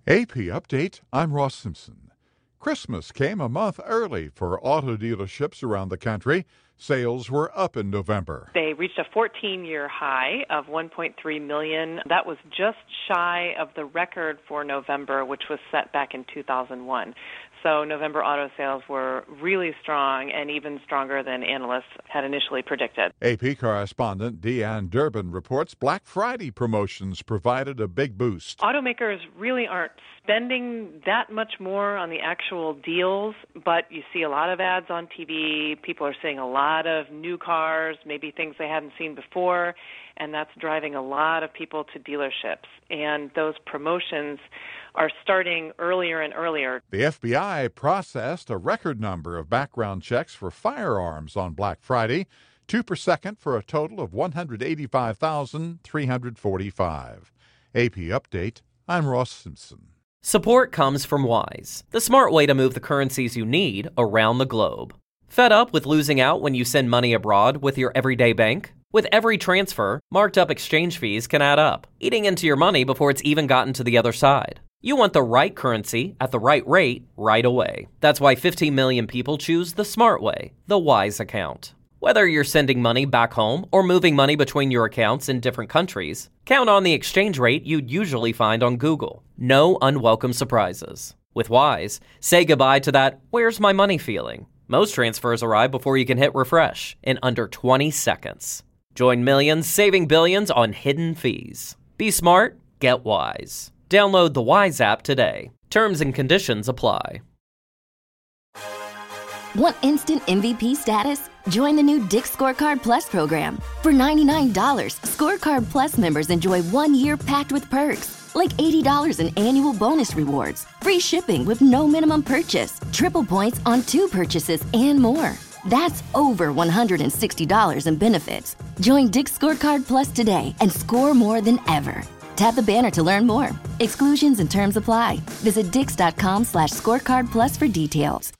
AP Update, I'm Ross Simpson. Christmas came a month early for auto dealerships around the country. Sales were up in November. They reached a 14-year high of 1.3 million. That was just shy of the record for November, which was set back in 2001. So November auto sales were really strong and even stronger than analysts had initially predicted. AP correspondent Deanne Durbin reports Black Friday promotions provided a big boost. Automakers really aren't spending that much more on the actual deals, but you see a lot of ads on TV. People are seeing a lot of new cars, maybe things they hadn't seen before, and that's driving a lot of people to dealerships. And those promotions are starting earlier and earlier. The FBI processed a record number of background checks for firearms on Black Friday, 2 per second for a total of 185,345. AP Update, I'm Ross Simpson. Support comes from Wise, the smart way to move the currencies you need around the globe. Fed up with losing out when you send money abroad with your everyday bank? With every transfer, marked up exchange fees can add up, eating into your money before it's even gotten to the other side. You want the right currency at the right rate right away. That's why 15 million people choose the smart way, the Wise account. Whether you're sending money back home or moving money between your accounts in different countries, count on the exchange rate you'd usually find on Google. No unwelcome surprises. With Wise, say goodbye to that "where's my money" feeling. Most transfers arrive before you can hit refresh in under 20 seconds. Join millions saving billions on hidden fees. Be smart, get Wise. Download the Wise app today. Terms and conditions apply. Want instant MVP status? Join the new Dick's Scorecard Plus program. For $99, Scorecard Plus members enjoy 1 year packed with perks, like $80 in annual bonus rewards, free shipping with no minimum purchase, triple points on 2 purchases, and more. That's over $160 in benefits. Join Dick's Scorecard Plus today and score more than ever. Tap the banner to learn more. Exclusions and terms apply. Visit dix.com/scorecard plus for details.